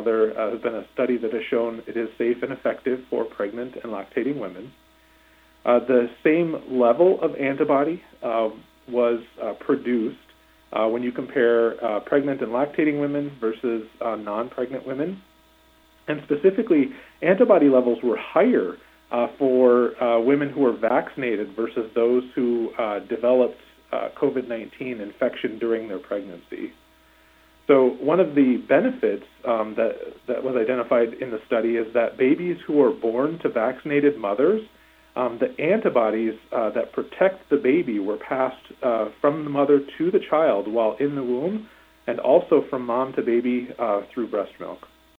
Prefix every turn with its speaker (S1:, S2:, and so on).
S1: there has been a study that has shown it is safe and effective for pregnant and lactating women. The same level of antibody was produced when you compare pregnant and lactating women versus non-pregnant women. And specifically, antibody levels were higher for women who were vaccinated versus those who developed COVID-19 infection during their pregnancy. So one of the benefits that was identified in the study is that babies who are born to vaccinated mothers, the antibodies that protect the baby were passed from the mother to the child while in the womb, and also from mom to baby through breast milk.